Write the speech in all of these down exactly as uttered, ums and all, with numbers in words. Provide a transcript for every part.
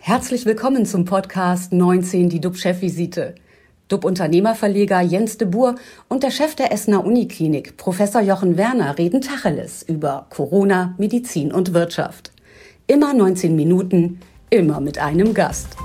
Herzlich willkommen zum Podcast neunzehn, die D U B-Chefvisite. D U B-Unternehmerverleger Jens de Boer und der Chef der Essener Uniklinik, Professor Jochen Werner, reden Tacheles über Corona, Medizin und Wirtschaft. Immer neunzehn Minuten, immer mit einem Gast.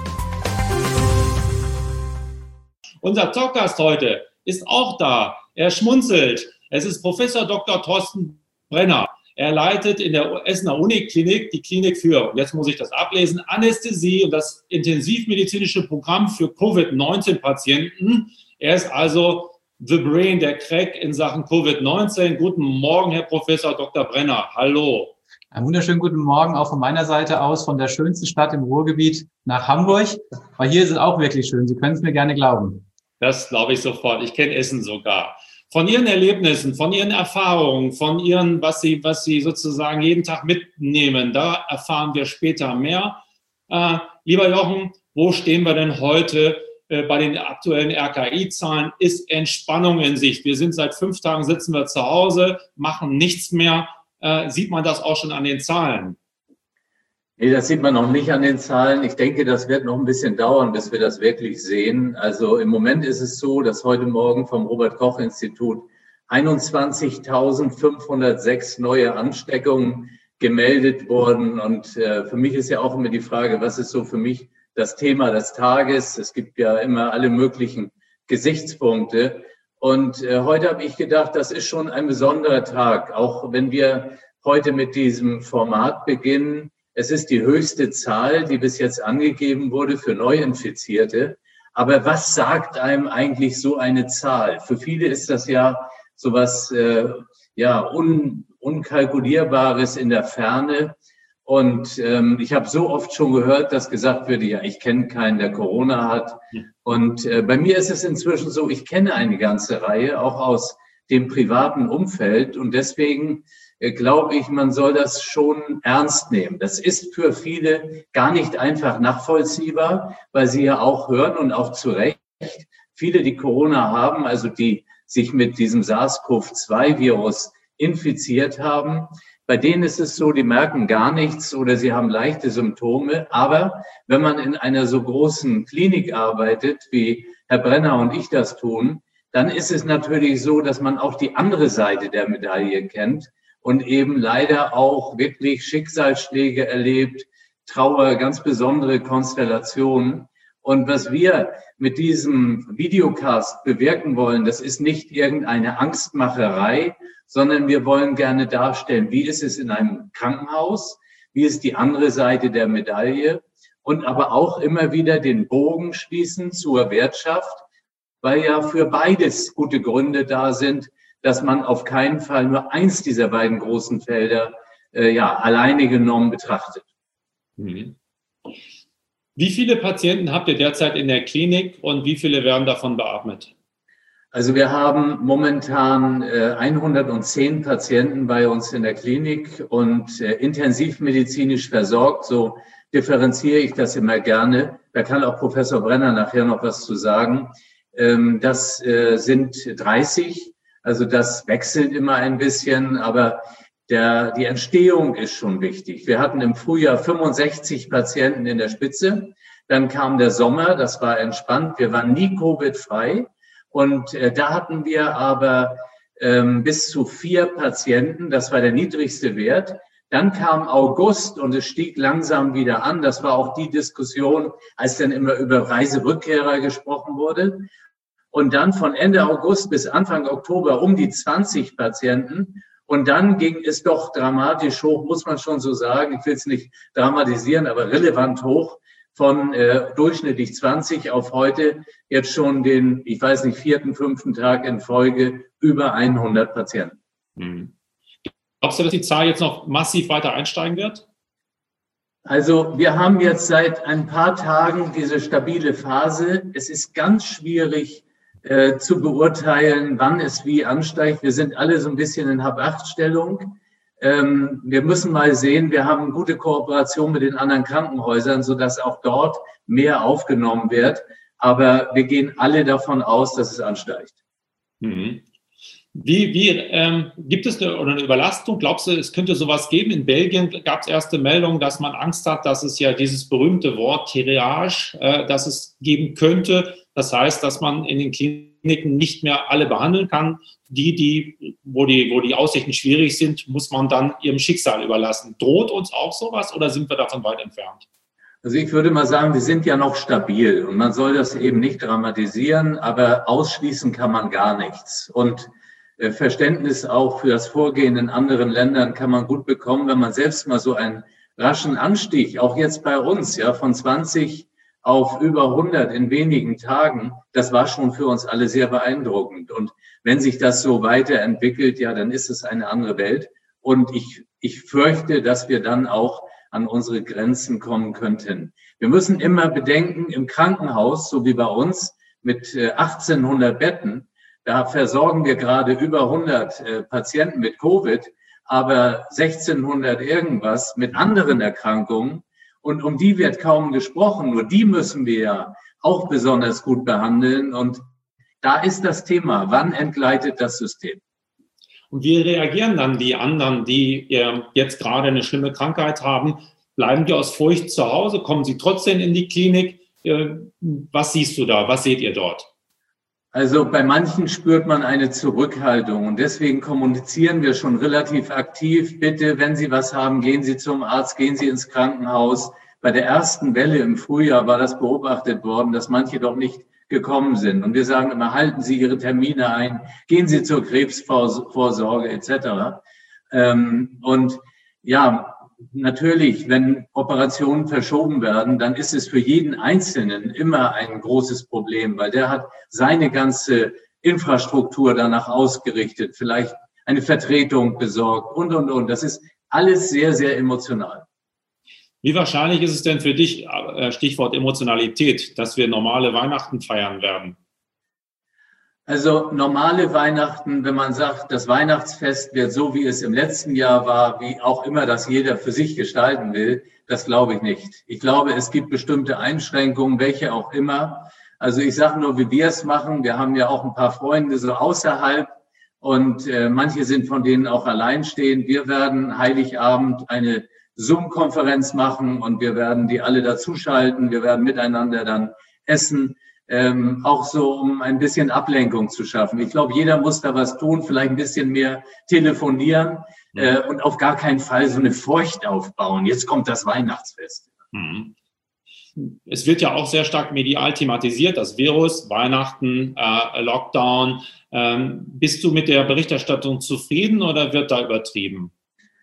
Unser Talkgast heute ist auch da. Er schmunzelt. Es ist Professor Doktor Thorsten Brenner. Er leitet in der Essener Uniklinik die Klinik für, jetzt muss ich das ablesen, Anästhesie und das intensivmedizinische Programm für Covid neunzehn Patienten. Er ist also the brain, der Crack in Sachen Covid neunzehn. Guten Morgen, Herr Professor Doktor Brenner. Hallo. Einen wunderschönen guten Morgen auch von meiner Seite aus, von der schönsten Stadt im Ruhrgebiet nach Hamburg. Weil hier ist es auch wirklich schön. Sie können es mir gerne glauben. Das glaube ich sofort. Ich kenne Essen sogar. Von Ihren Erlebnissen, von Ihren Erfahrungen, von Ihren, was Sie, was Sie sozusagen jeden Tag mitnehmen, da erfahren wir später mehr. Äh, lieber Jochen, wo stehen wir denn heute äh, bei den aktuellen R K I-Zahlen? Ist Entspannung in Sicht? Wir sind seit fünf Tagen, sitzen wir zu Hause, machen nichts mehr. Äh, sieht man das auch schon an den Zahlen? Nee, das sieht man noch nicht an den Zahlen. Ich denke, das wird noch ein bisschen dauern, bis wir das wirklich sehen. Also im Moment ist es so, dass heute Morgen vom Robert-Koch-Institut einundzwanzigtausendfünfhundertsechs neue Ansteckungen gemeldet wurden. Und äh, für mich ist ja auch immer die Frage, was ist so für mich das Thema des Tages? Es gibt ja immer alle möglichen Gesichtspunkte. Und äh, heute habe ich gedacht, das ist schon ein besonderer Tag, auch wenn wir heute mit diesem Format beginnen. Es ist die höchste Zahl, die bis jetzt angegeben wurde für Neuinfizierte. Aber was sagt einem eigentlich so eine Zahl? Für viele ist das ja sowas äh, ja, un, Unkalkulierbares in der Ferne. Und ähm, ich habe so oft schon gehört, dass gesagt wird, ja, ich kenne keinen, der Corona hat. Und äh, bei mir ist es inzwischen so, ich kenne eine ganze Reihe, auch aus dem privaten Umfeld. Und deswegen glaube ich, man soll das schon ernst nehmen. Das ist für viele gar nicht einfach nachvollziehbar, weil sie ja auch hören und auch zu Recht, viele, die Corona haben, also die sich mit diesem SARS-CoV zwei Virus infiziert haben, bei denen ist es so, die merken gar nichts oder sie haben leichte Symptome. Aber wenn man in einer so großen Klinik arbeitet, wie Herr Brenner und ich das tun, dann ist es natürlich so, dass man auch die andere Seite der Medaille kennt. Und eben leider auch wirklich Schicksalsschläge erlebt, Trauer, ganz besondere Konstellationen. Und was wir mit diesem Videocast bewirken wollen, das ist nicht irgendeine Angstmacherei, sondern wir wollen gerne darstellen, wie ist es in einem Krankenhaus, wie ist die andere Seite der Medaille und aber auch immer wieder den Bogen schließen zur Wirtschaft, weil ja für beides gute Gründe da sind, dass man auf keinen Fall nur eins dieser beiden großen Felder äh, ja, alleine genommen betrachtet. Mhm. Wie viele Patienten habt ihr derzeit in der Klinik und wie viele werden davon beatmet? Also wir haben momentan äh, hundertzehn Patienten bei uns in der Klinik und äh, intensivmedizinisch versorgt. So differenziere ich das immer gerne. Da kann auch Professor Brenner nachher noch was zu sagen. Ähm, das äh, sind dreißig. Also das wechselt immer ein bisschen, aber der, die Entstehung ist schon wichtig. Wir hatten im Frühjahr fünfundsechzig Patienten in der Spitze. Dann kam der Sommer, das war entspannt. Wir waren nie Covid-frei. Und äh, da hatten wir aber ähm, bis zu vier Patienten. Das war der niedrigste Wert. Dann kam August und es stieg langsam wieder an. Das war auch die Diskussion, als dann immer über Reiserückkehrer gesprochen wurde. Und dann von Ende August bis Anfang Oktober um die zwanzig Patienten. Und dann ging es doch dramatisch hoch, muss man schon so sagen. Ich will es nicht dramatisieren, aber relevant hoch von äh, durchschnittlich zwanzig auf heute jetzt schon den, ich weiß nicht, vierten, fünften Tag in Folge über hundert Patienten. Hm. Glaubst du, dass die Zahl jetzt noch massiv weiter einsteigen wird? Also wir haben jetzt seit ein paar Tagen diese stabile Phase. Es ist ganz schwierig, Äh, zu beurteilen, wann es wie ansteigt. Wir sind alle so ein bisschen in Hab-Acht-Stellung. Ähm, wir müssen mal sehen, wir haben gute Kooperation mit den anderen Krankenhäusern, sodass auch dort mehr aufgenommen wird. Aber wir gehen alle davon aus, dass es ansteigt. Mhm. Wie, wie ähm, gibt es eine, oder eine Überlastung? Glaubst du, es könnte sowas geben? In Belgien gab es erste Meldungen, dass man Angst hat, dass es ja dieses berühmte Wort Triage, äh, dass es geben könnte. Das heißt, dass man in den Kliniken nicht mehr alle behandeln kann. Die, die, wo die, wo die Aussichten schwierig sind, muss man dann ihrem Schicksal überlassen. Droht uns auch sowas oder sind wir davon weit entfernt? Also ich würde mal sagen, wir sind ja noch stabil und man soll das eben nicht dramatisieren, aber ausschließen kann man gar nichts. Und äh, Verständnis auch für das Vorgehen in anderen Ländern kann man gut bekommen, wenn man selbst mal so einen raschen Anstieg, auch jetzt bei uns, ja, von zwanzig auf über hundert in wenigen Tagen, das war schon für uns alle sehr beeindruckend. Und wenn sich das so weiterentwickelt, ja, dann ist es eine andere Welt. Und ich, ich fürchte, dass wir dann auch an unsere Grenzen kommen könnten. Wir müssen immer bedenken, im Krankenhaus, so wie bei uns, mit achtzehnhundert Betten, da versorgen wir gerade über hundert äh, Patienten mit Covid, aber sechzehnhundert irgendwas mit anderen Erkrankungen. Und um die wird kaum gesprochen. Nur die müssen wir ja auch besonders gut behandeln. Und da ist das Thema, wann entgleitet das System? Und wie reagieren dann die anderen, die äh, jetzt gerade eine schlimme Krankheit haben? Bleiben die aus Furcht zu Hause? Kommen sie trotzdem in die Klinik? Äh, was siehst du da? Was seht ihr dort? Also bei manchen spürt man eine Zurückhaltung und deswegen kommunizieren wir schon relativ aktiv. Bitte, wenn Sie was haben, gehen Sie zum Arzt, gehen Sie ins Krankenhaus. Bei der ersten Welle im Frühjahr war das beobachtet worden, dass manche doch nicht gekommen sind. Und wir sagen immer, halten Sie Ihre Termine ein, gehen Sie zur Krebsvorsorge et cetera. Und ja, natürlich, wenn Operationen verschoben werden, dann ist es für jeden Einzelnen immer ein großes Problem, weil der hat seine ganze Infrastruktur danach ausgerichtet, vielleicht eine Vertretung besorgt und, und, und. Das ist alles sehr, sehr emotional. Wie wahrscheinlich ist es denn für dich, Stichwort Emotionalität, dass wir normale Weihnachten feiern werden? Also normale Weihnachten, wenn man sagt, das Weihnachtsfest wird so, wie es im letzten Jahr war, wie auch immer das jeder für sich gestalten will, das glaube ich nicht. Ich glaube, es gibt bestimmte Einschränkungen, welche auch immer. Also ich sage nur, wie wir es machen. Wir haben ja auch ein paar Freunde so außerhalb und äh, manche sind von denen auch alleinstehend. Wir werden Heiligabend eine Zoom-Konferenz machen und wir werden die alle dazuschalten. Wir werden miteinander dann essen. Ähm, auch so, um ein bisschen Ablenkung zu schaffen. Ich glaube, jeder muss da was tun, vielleicht ein bisschen mehr telefonieren äh, und auf gar keinen Fall so eine Furcht aufbauen. Jetzt kommt das Weihnachtsfest. Es wird ja auch sehr stark medial thematisiert, das Virus, Weihnachten, äh, Lockdown. Ähm, bist du mit der Berichterstattung zufrieden oder wird da übertrieben?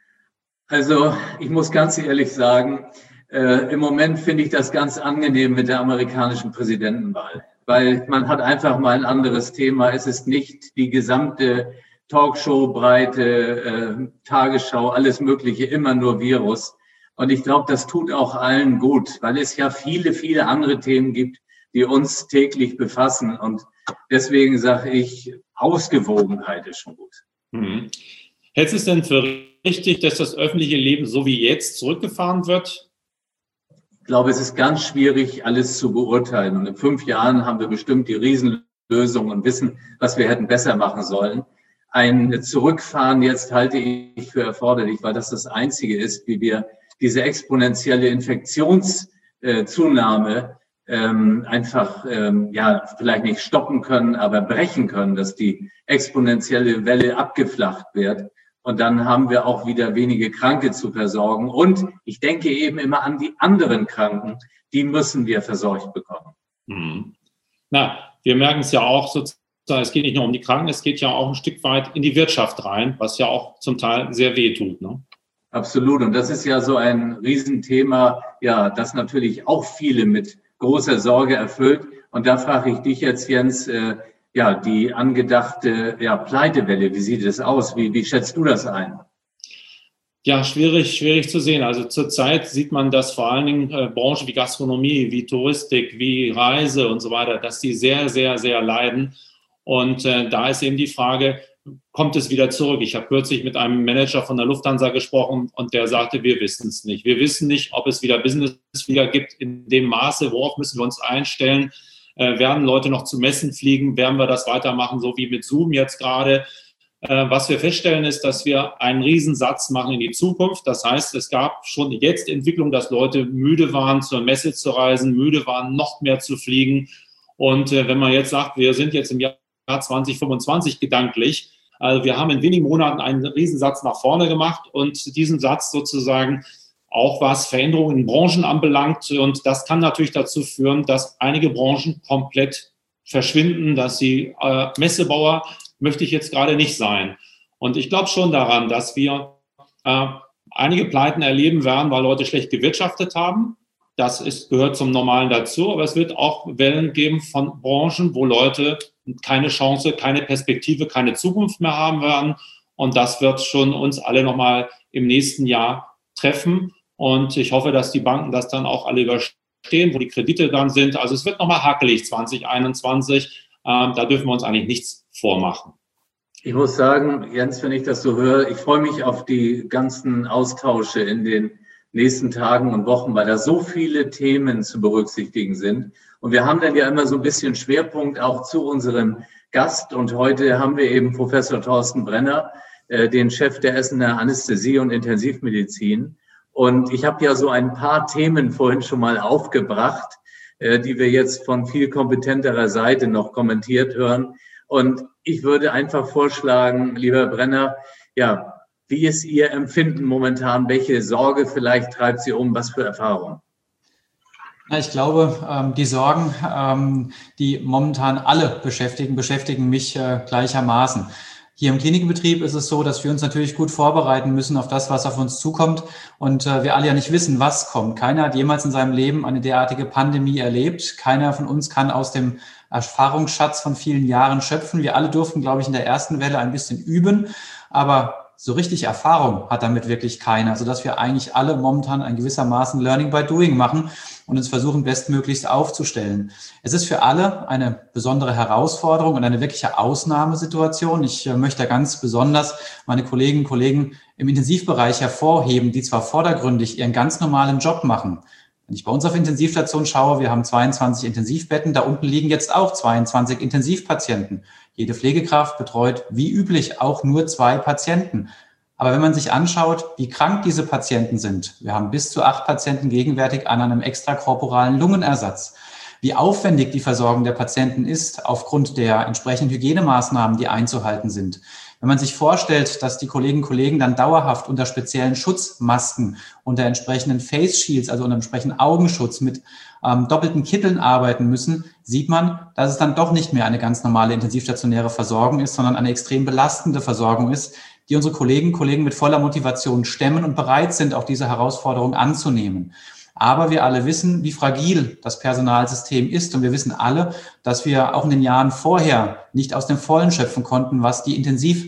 Also ich muss ganz ehrlich sagen, Äh, im Moment finde ich das ganz angenehm mit der amerikanischen Präsidentenwahl, weil man hat einfach mal ein anderes Thema. Es ist nicht die gesamte Talkshow-Breite, äh, Tagesschau, alles Mögliche, immer nur Virus. Und ich glaube, das tut auch allen gut, weil es ja viele, viele andere Themen gibt, die uns täglich befassen. Und deswegen sage ich, Ausgewogenheit ist schon gut. Mhm. Hältst du es denn für richtig, dass das öffentliche Leben so wie jetzt zurückgefahren wird? Ich glaube, es ist ganz schwierig, alles zu beurteilen. Und in fünf Jahren haben wir bestimmt die Riesenlösung und wissen, was wir hätten besser machen sollen. Ein Zurückfahren jetzt halte ich für erforderlich, weil das das Einzige ist, wie wir diese exponentielle Infektionszunahme ähm, einfach, ähm, ja, vielleicht nicht stoppen können, aber brechen können, dass die exponentielle Welle abgeflacht wird. Und dann haben wir auch wieder wenige Kranke zu versorgen. Und ich denke eben immer an die anderen Kranken, die müssen wir versorgt bekommen. Mhm. Na, wir merken es ja auch sozusagen, es geht nicht nur um die Kranken, es geht ja auch ein Stück weit in die Wirtschaft rein, was ja auch zum Teil sehr weh tut, ne? Absolut. Und das ist ja so ein Riesenthema, ja, das natürlich auch viele mit großer Sorge erfüllt. Und da frage ich dich jetzt, Jens, äh, ja, die angedachte ja, Pleitewelle, wie sieht es aus? Wie, wie schätzt du das ein? Ja, schwierig, schwierig zu sehen. Also zurzeit sieht man, dass vor allen Dingen äh, Branchen wie Gastronomie, wie Touristik, wie Reise und so weiter, dass die sehr, sehr, sehr leiden. Und äh, da ist eben die Frage, kommt es wieder zurück? Ich habe kürzlich mit einem Manager von der Lufthansa gesprochen und der sagte, wir wissen es nicht. Wir wissen nicht, ob es wieder Businessflieger gibt in dem Maße, worauf müssen wir uns einstellen. Äh, werden Leute noch zu Messen fliegen? Werden wir das weitermachen, so wie mit Zoom jetzt gerade? Was wir feststellen, ist, dass wir einen Riesensatz machen in die Zukunft. Das heißt, es gab schon jetzt Entwicklung, dass Leute müde waren, zur Messe zu reisen, müde waren, noch mehr zu fliegen. Und wenn man jetzt sagt, wir sind jetzt im Jahr zwanzig fünfundzwanzig gedanklich, also wir haben in wenigen Monaten einen Riesensatz nach vorne gemacht und diesen Satz sozusagen auch was Veränderungen in Branchen anbelangt. Und das kann natürlich dazu führen, dass einige Branchen komplett verschwinden, dass sie äh, Messebauer möchte ich jetzt gerade nicht sein. Und ich glaube schon daran, dass wir äh, einige Pleiten erleben werden, weil Leute schlecht gewirtschaftet haben. Das ist, gehört zum Normalen dazu. Aber es wird auch Wellen geben von Branchen, wo Leute keine Chance, keine Perspektive, keine Zukunft mehr haben werden. Und das wird schon uns alle nochmal im nächsten Jahr treffen. Und ich hoffe, dass die Banken das dann auch alle überstehen, wo die Kredite dann sind. Also es wird nochmal hakelig zwanzig einundzwanzig. Ähm, da dürfen wir uns eigentlich nichts vormachen. Ich muss sagen, Jens, wenn ich das so höre, ich freue mich auf die ganzen Austausche in den nächsten Tagen und Wochen, weil da so viele Themen zu berücksichtigen sind. Und wir haben dann ja immer so ein bisschen Schwerpunkt auch zu unserem Gast. Und heute haben wir eben Professor Thorsten Brenner, äh, den Chef der Essener Anästhesie und Intensivmedizin. Und ich habe ja so ein paar Themen vorhin schon mal aufgebracht, äh, die wir jetzt von viel kompetenterer Seite noch kommentiert hören. Und ich würde einfach vorschlagen, lieber Brenner, ja, wie ist Ihr Empfinden momentan? Welche Sorge vielleicht treibt Sie um? Was für Erfahrungen? Ich glaube, die Sorgen, die momentan alle beschäftigen, beschäftigen mich gleichermaßen. Hier im Klinikbetrieb ist es so, dass wir uns natürlich gut vorbereiten müssen auf das, was auf uns zukommt. Und wir alle ja nicht wissen, was kommt. Keiner hat jemals in seinem Leben eine derartige Pandemie erlebt. Keiner von uns kann aus dem Erfahrungsschatz von vielen Jahren schöpfen. Wir alle durften, glaube ich, in der ersten Welle ein bisschen üben. Aber so richtig Erfahrung hat damit wirklich keiner, sodass wir eigentlich alle momentan ein gewissermaßen Learning by Doing machen und uns versuchen, bestmöglichst aufzustellen. Es ist für alle eine besondere Herausforderung und eine wirkliche Ausnahmesituation. Ich möchte ganz besonders meine Kolleginnen und Kollegen im Intensivbereich hervorheben, die zwar vordergründig ihren ganz normalen Job machen. Wenn ich bei uns auf Intensivstation schaue, wir haben zweiundzwanzig Intensivbetten, da unten liegen jetzt auch zweiundzwanzig Intensivpatienten. Jede Pflegekraft betreut wie üblich auch nur zwei Patienten. Aber wenn man sich anschaut, wie krank diese Patienten sind, wir haben bis zu acht Patienten gegenwärtig an einem extrakorporalen Lungenersatz, wie aufwendig die Versorgung der Patienten ist aufgrund der entsprechenden Hygienemaßnahmen, die einzuhalten sind. Wenn man sich vorstellt, dass die Kolleginnen und Kollegen dann dauerhaft unter speziellen Schutzmasken, unter entsprechenden Face Shields, also unter entsprechenden Augenschutz mit ähm, doppelten Kitteln arbeiten müssen, sieht man, dass es dann doch nicht mehr eine ganz normale intensivstationäre Versorgung ist, sondern eine extrem belastende Versorgung ist, die unsere Kolleginnen und Kollegen mit voller Motivation stemmen und bereit sind, auch diese Herausforderung anzunehmen. Aber wir alle wissen, wie fragil das Personalsystem ist. Und wir wissen alle, dass wir auch in den Jahren vorher nicht aus dem Vollen schöpfen konnten, was die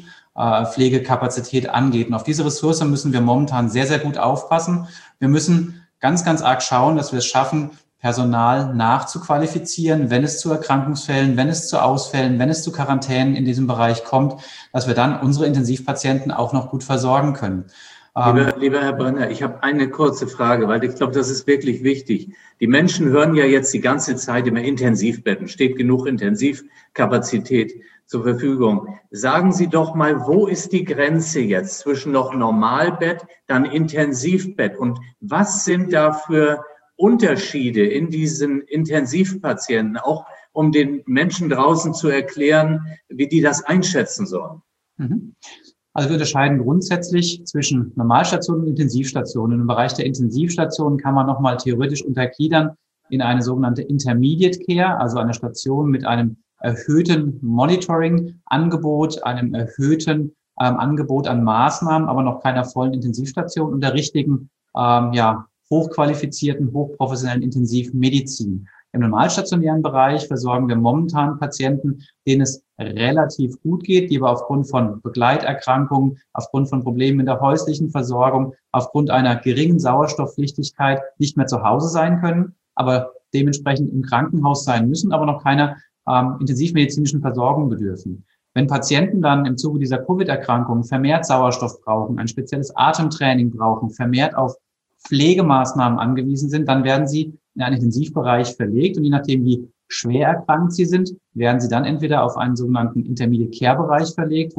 Intensivpflegekapazität angeht. Und auf diese Ressource müssen wir momentan sehr, sehr gut aufpassen. Wir müssen ganz, ganz arg schauen, dass wir es schaffen, Personal nachzuqualifizieren, wenn es zu Erkrankungsfällen, wenn es zu Ausfällen, wenn es zu Quarantänen in diesem Bereich kommt, dass wir dann unsere Intensivpatienten auch noch gut versorgen können. Lieber, lieber Herr Brenner, ich habe eine kurze Frage, weil ich glaube, das ist wirklich wichtig. Die Menschen hören ja jetzt die ganze Zeit immer Intensivbetten, steht genug Intensivkapazität zur Verfügung. Sagen Sie doch mal, wo ist die Grenze jetzt zwischen noch Normalbett, dann Intensivbett und was sind da für Unterschiede in diesen Intensivpatienten, auch um den Menschen draußen zu erklären, wie die das einschätzen sollen? Mhm. Also wir unterscheiden grundsätzlich zwischen Normalstationen und Intensivstationen. Im Bereich der Intensivstationen kann man nochmal theoretisch untergliedern in eine sogenannte Intermediate Care, also eine Station mit einem erhöhten Monitoring-Angebot, einem erhöhten ähm, Angebot an Maßnahmen, aber noch keiner vollen Intensivstation und der richtigen, ähm, ja, hochqualifizierten, hochprofessionellen Intensivmedizin. Im normalstationären Bereich versorgen wir momentan Patienten, denen es relativ gut geht, die aber aufgrund von Begleiterkrankungen, aufgrund von Problemen in der häuslichen Versorgung, aufgrund einer geringen Sauerstoffpflichtigkeit nicht mehr zu Hause sein können, aber dementsprechend im Krankenhaus sein müssen, aber noch keiner ähm, intensivmedizinischen Versorgung bedürfen. Wenn Patienten dann im Zuge dieser Covid-Erkrankung vermehrt Sauerstoff brauchen, ein spezielles Atemtraining brauchen, vermehrt auf Pflegemaßnahmen angewiesen sind, dann werden sie in einen Intensivbereich verlegt und je nachdem, wie schwer erkrankt sie sind, werden sie dann entweder auf einen sogenannten Intermediate Care Bereich verlegt, wo man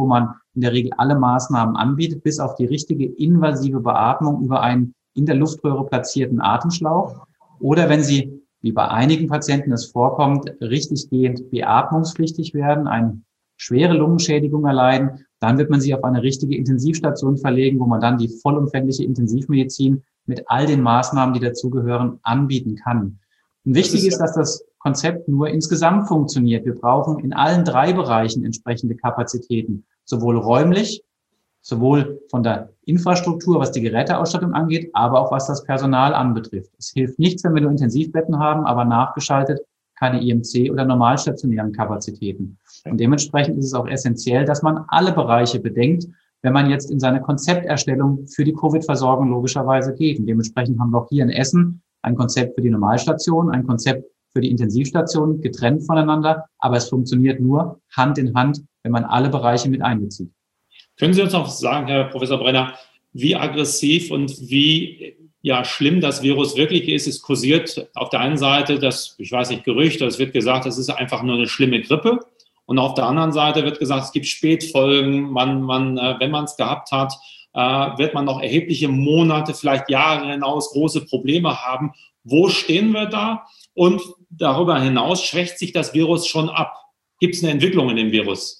in der Regel alle Maßnahmen anbietet, bis auf die richtige invasive Beatmung über einen in der Luftröhre platzierten Atemschlauch. Oder wenn Sie, wie bei einigen Patienten es vorkommt, richtiggehend beatmungspflichtig werden, eine schwere Lungenschädigung erleiden, dann wird man sie auf eine richtige Intensivstation verlegen, wo man dann die vollumfängliche Intensivmedizin mit all den Maßnahmen, die dazugehören, anbieten kann. Und wichtig ist, dass das Konzept nur insgesamt funktioniert. Wir brauchen in allen drei Bereichen entsprechende Kapazitäten, sowohl räumlich, sowohl von der Infrastruktur, was die Geräteausstattung angeht, aber auch was das Personal anbetrifft. Es hilft nichts, wenn wir nur Intensivbetten haben, aber nachgeschaltet keine I M C oder normalstationären Kapazitäten. Und dementsprechend ist es auch essentiell, dass man alle Bereiche bedenkt, wenn man jetzt in seine Konzepterstellung für die Covid-Versorgung logischerweise geht. Und dementsprechend haben wir auch hier in Essen ein Konzept für die Normalstation, ein Konzept für die Intensivstation, getrennt voneinander. Aber es funktioniert nur Hand in Hand, wenn man alle Bereiche mit einbezieht. Können Sie uns noch sagen, Herr Professor Brenner, wie aggressiv und wie ja, schlimm das Virus wirklich ist? Es kursiert auf der einen Seite das, ich weiß nicht, Gerücht, es wird gesagt, es ist einfach nur eine schlimme Grippe. Und auf der anderen Seite wird gesagt, es gibt Spätfolgen. Man, man, wenn man es gehabt hat, wird man noch erhebliche Monate, vielleicht Jahre hinaus große Probleme haben. Wo stehen wir da? Und darüber hinaus schwächt sich das Virus schon ab. Gibt es eine Entwicklung in dem Virus?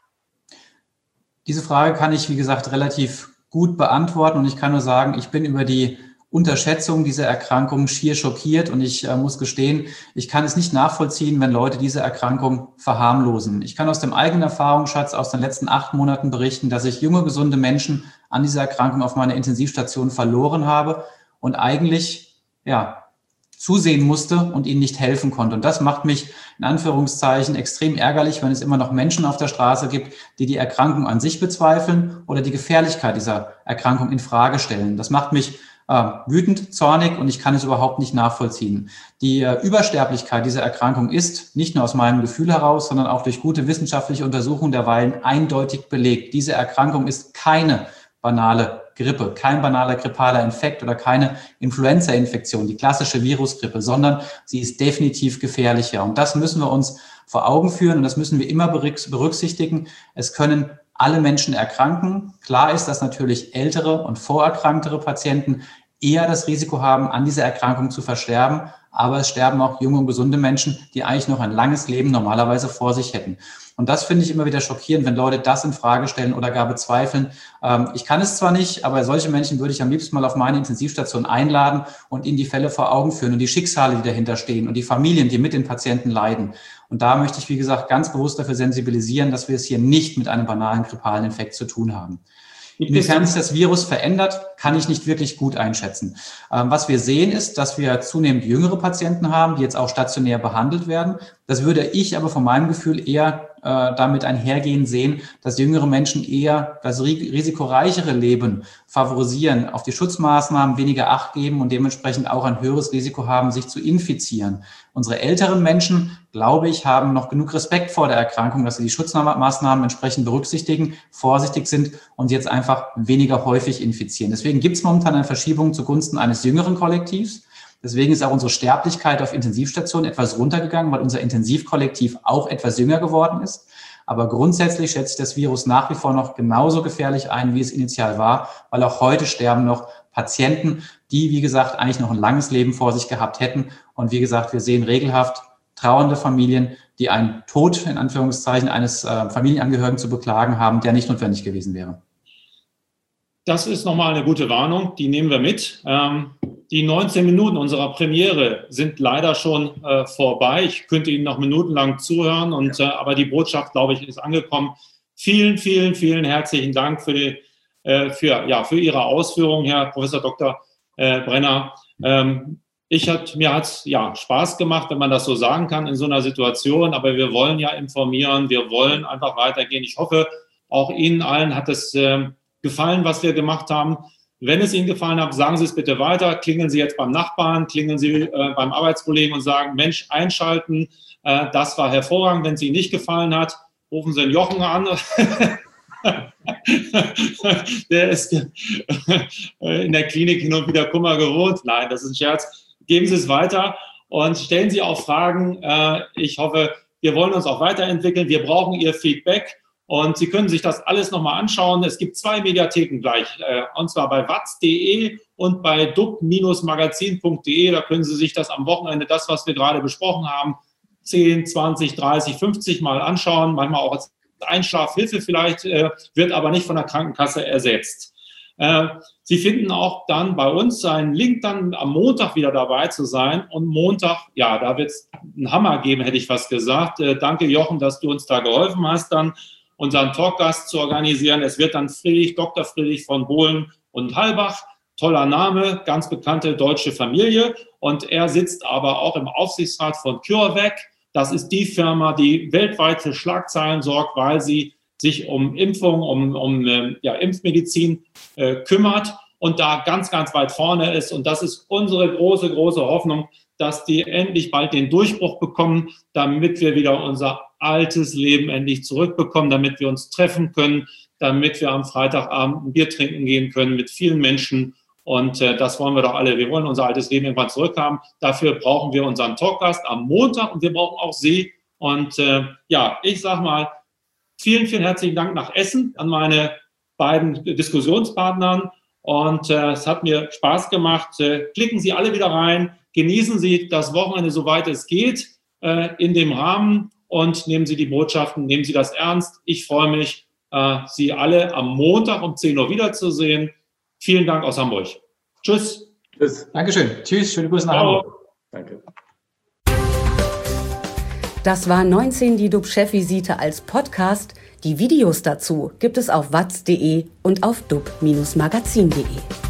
Diese Frage kann ich, wie gesagt, relativ gut beantworten. Und ich kann nur sagen, ich bin über die Unterschätzung dieser Erkrankung schier schockiert. Und ich äh, muss gestehen, ich kann es nicht nachvollziehen, wenn Leute diese Erkrankung verharmlosen. Ich kann aus dem eigenen Erfahrungsschatz aus den letzten acht Monaten berichten, dass ich junge, gesunde Menschen an dieser Erkrankung auf meiner Intensivstation verloren habe und eigentlich, ja, zusehen musste und ihnen nicht helfen konnte. Und das macht mich in Anführungszeichen extrem ärgerlich, wenn es immer noch Menschen auf der Straße gibt, die die Erkrankung an sich bezweifeln oder die Gefährlichkeit dieser Erkrankung in Frage stellen. Das macht mich äh, wütend, zornig und ich kann es überhaupt nicht nachvollziehen. Die äh, Übersterblichkeit dieser Erkrankung ist nicht nur aus meinem Gefühl heraus, sondern auch durch gute wissenschaftliche Untersuchungen derweilen eindeutig belegt. Diese Erkrankung ist keine banale Grippe, kein banaler grippaler Infekt oder keine Influenza-Infektion, die klassische Virusgrippe, sondern sie ist definitiv gefährlicher. Und das müssen wir uns vor Augen führen und das müssen wir immer berücksichtigen. Es können alle Menschen erkranken. Klar ist, dass natürlich ältere und vorerkranktere Patienten eher das Risiko haben, an dieser Erkrankung zu versterben. Aber es sterben auch junge und gesunde Menschen, die eigentlich noch ein langes Leben normalerweise vor sich hätten. Und das finde ich immer wieder schockierend, wenn Leute das in Frage stellen oder gar bezweifeln. Ähm, ich kann es zwar nicht, aber solche Menschen würde ich am liebsten mal auf meine Intensivstation einladen und ihnen die Fälle vor Augen führen und die Schicksale, die dahinter stehen und die Familien, die mit den Patienten leiden. Und da möchte ich, wie gesagt, ganz bewusst dafür sensibilisieren, dass wir es hier nicht mit einem banalen grippalen Infekt zu tun haben. Inwiefern sich das Virus verändert, kann ich nicht wirklich gut einschätzen. Ähm, was wir sehen ist, dass wir zunehmend jüngere Patienten haben, die jetzt auch stationär behandelt werden. Das würde ich aber von meinem Gefühl eher äh, damit einhergehen sehen, dass jüngere Menschen eher das risikoreichere Leben favorisieren, auf die Schutzmaßnahmen weniger Acht geben und dementsprechend auch ein höheres Risiko haben, sich zu infizieren. Unsere älteren Menschen, glaube ich, haben noch genug Respekt vor der Erkrankung, dass sie die Schutzmaßnahmen entsprechend berücksichtigen, vorsichtig sind und sie jetzt einfach weniger häufig infizieren. Deswegen gibt es momentan eine Verschiebung zugunsten eines jüngeren Kollektivs. Deswegen ist auch unsere Sterblichkeit auf Intensivstationen etwas runtergegangen, weil unser Intensivkollektiv auch etwas jünger geworden ist. Aber grundsätzlich schätze ich das Virus nach wie vor noch genauso gefährlich ein, wie es initial war, weil auch heute sterben noch Patienten, die, wie gesagt, eigentlich noch ein langes Leben vor sich gehabt hätten. Und wie gesagt, wir sehen regelhaft trauernde Familien, die einen Tod, in Anführungszeichen, eines äh, Familienangehörigen zu beklagen haben, der nicht notwendig gewesen wäre. Das ist nochmal eine gute Warnung, die nehmen wir mit. Ähm, die neunzehn Minuten unserer Premiere sind leider schon äh, vorbei. Ich könnte Ihnen noch minutenlang zuhören, und, äh, aber die Botschaft, glaube ich, ist angekommen. Vielen, vielen, vielen herzlichen Dank für, die, äh, für, ja, für Ihre Ausführungen, Herr Professor Doktor äh, Brenner. Ähm, ich hat, mir hat es ja, Spaß gemacht, wenn man das so sagen kann in so einer Situation, aber wir wollen ja informieren, wir wollen einfach weitergehen. Ich hoffe, auch Ihnen allen hat es äh, gefallen, was wir gemacht haben. Wenn es Ihnen gefallen hat, sagen Sie es bitte weiter. Klingeln Sie jetzt beim Nachbarn, klingeln Sie äh, beim Arbeitskollegen und sagen, Mensch, einschalten, äh, das war hervorragend. Wenn es Ihnen nicht gefallen hat, rufen Sie den Jochen an. Der ist in der Klinik hin und wieder Kummer gewohnt. Nein, das ist ein Scherz. Geben Sie es weiter und stellen Sie auch Fragen. Äh, ich hoffe, wir wollen uns auch weiterentwickeln. Wir brauchen Ihr Feedback. Und Sie können sich das alles nochmal anschauen. Es gibt zwei Mediatheken gleich, und zwar bei watz punkt de und bei dub Magazin punkt de. Da können Sie sich das am Wochenende, das, was wir gerade besprochen haben, zehn, zwanzig, dreißig, fünfzig Mal anschauen. Manchmal auch als Einschlafhilfe vielleicht, wird aber nicht von der Krankenkasse ersetzt. Sie finden auch dann bei uns einen Link, dann am Montag wieder dabei zu sein. Und Montag, ja, da wird es einen Hammer geben, hätte ich fast gesagt. Danke, Jochen, dass du uns da geholfen hast, dann unseren Talkgast zu organisieren. Es wird dann Friedrich, Doktor Friedrich von Bohlen und Halbach. Toller Name, ganz bekannte deutsche Familie. Und er sitzt aber auch im Aufsichtsrat von CureVac. Das ist die Firma, die weltweit für Schlagzeilen sorgt, weil sie sich um Impfung, um, um ja, Impfmedizin äh, kümmert und da ganz, ganz weit vorne ist. Und das ist unsere große, große Hoffnung, dass die endlich bald den Durchbruch bekommen, damit wir wieder unser altes Leben endlich zurückbekommen, damit wir uns treffen können, damit wir am Freitagabend ein Bier trinken gehen können mit vielen Menschen. Und äh, das wollen wir doch alle. Wir wollen unser altes Leben irgendwann zurückhaben. Dafür brauchen wir unseren Talkgast am Montag und wir brauchen auch Sie. Und äh, ja, ich sag mal, vielen, vielen herzlichen Dank nach Essen an meine beiden Diskussionspartnern. Und äh, es hat mir Spaß gemacht. Äh, klicken Sie alle wieder rein. Genießen Sie das Wochenende, soweit es geht, äh, in dem Rahmen. Und nehmen Sie die Botschaften, nehmen Sie das ernst. Ich freue mich, äh, Sie alle am Montag um zehn Uhr wiederzusehen. Vielen Dank aus Hamburg. Tschüss. Tschüss. Dankeschön. Tschüss. Schöne Grüße nach Ciao. Hamburg. Danke. Das war neunzehn die D U B-Chefvisite als Podcast. Die Videos dazu gibt es auf watz punkt de und auf dub Magazin punkt de.